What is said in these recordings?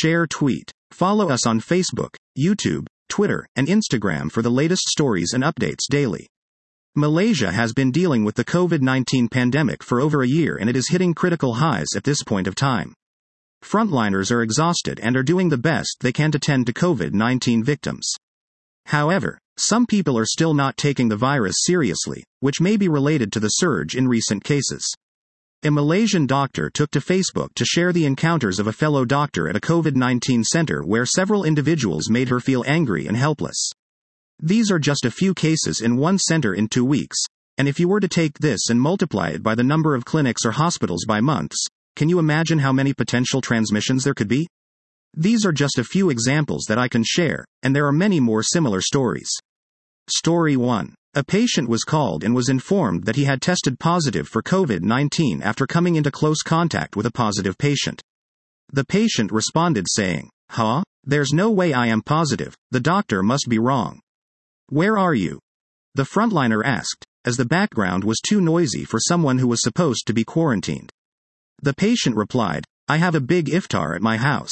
share, tweet. Follow us on Facebook, YouTube, Twitter, and Instagram for the latest stories and updates daily. Malaysia has been dealing with the COVID-19 pandemic for over a year, and it is hitting critical highs at this point of time. Frontliners are exhausted and are doing the best they can to tend to COVID-19 victims. However, some people are still not taking the virus seriously, which may be related to the surge in recent cases. A Malaysian doctor took to Facebook to share the encounters of a fellow doctor at a COVID-19 center where several individuals made her feel angry and helpless. These are just a few cases in one center in 2 weeks, and if you were to take this and multiply it by the number of clinics or hospitals by months, can you imagine how many potential transmissions there could be? These are just a few examples that I can share, and there are many more similar stories. Story 1. A patient was called and was informed that he had tested positive for COVID-19 after coming into close contact with a positive patient. The patient responded saying, "Huh? There's no way I am positive, the doctor must be wrong. Where are you?" The frontliner asked, as the background was too noisy for someone who was supposed to be quarantined. The patient replied, "I have a big iftar at my house.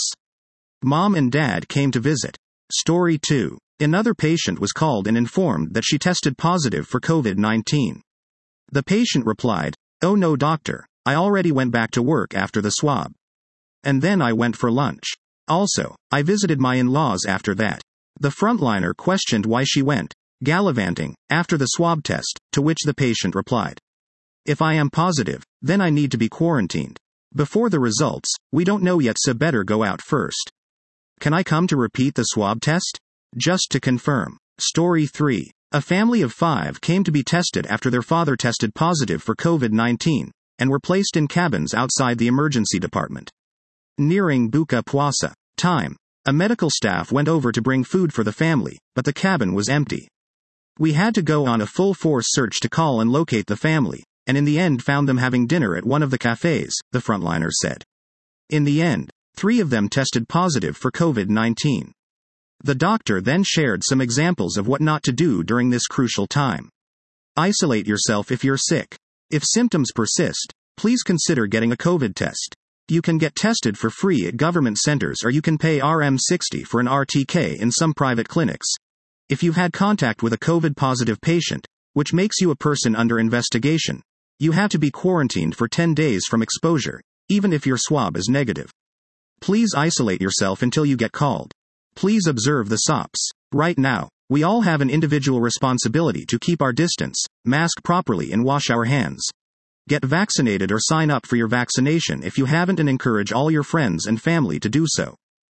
Mom and Dad came to visit." Story 2. Another patient was called and informed that she tested positive for COVID-19. The patient replied, "Oh no doctor, I already went back to work after the swab. And then I went for lunch. Also, I visited my in-laws after that." The frontliner questioned why she went gallivanting after the swab test, to which the patient replied, "If I am positive, then I need to be quarantined. Before the results, we don't know yet, so better go out first. Can I come to repeat the swab test? Just to confirm." Story 3. A family of 5 came to be tested after their father tested positive for COVID-19, and were placed in cabins outside the emergency department. Nearing Buka Puasa time, a medical staff went over to bring food for the family, but the cabin was empty. "We had to go on a full-force search to call and locate the family, and in the end found them having dinner at one of the cafes," the frontliner said. In the end, 3 of them tested positive for COVID-19. The doctor then shared some examples of what not to do during this crucial time. Isolate yourself if you're sick. If symptoms persist, please consider getting a COVID test. You can get tested for free at government centers, or you can pay RM60 for an RTK in some private clinics. If you've had contact with a COVID-positive patient, which makes you a person under investigation, you have to be quarantined for 10 days from exposure, even if your swab is negative. Please isolate yourself until you get called. Please observe the SOPs. Right now, we all have an individual responsibility to keep our distance, mask properly, and wash our hands. Get vaccinated or sign up for your vaccination if you haven't, and encourage all your friends and family to do so.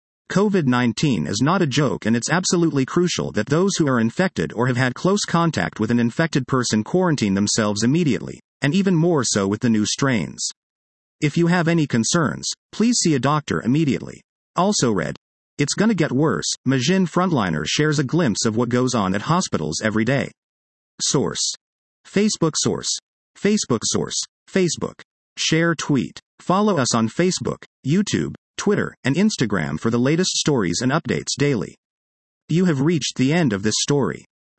COVID-19 is not a joke, and it's absolutely crucial that those who are infected or have had close contact with an infected person quarantine themselves immediately, and even more so with the new strains. If you have any concerns, please see a doctor immediately. Also read, "It's gonna get worse." Malaysian frontliner shares a glimpse of what goes on at hospitals every day. Source. Facebook source. Facebook source. Facebook. Share, tweet. Follow us on Facebook, YouTube, Twitter, and Instagram for the latest stories and updates daily. You have reached the end of this story.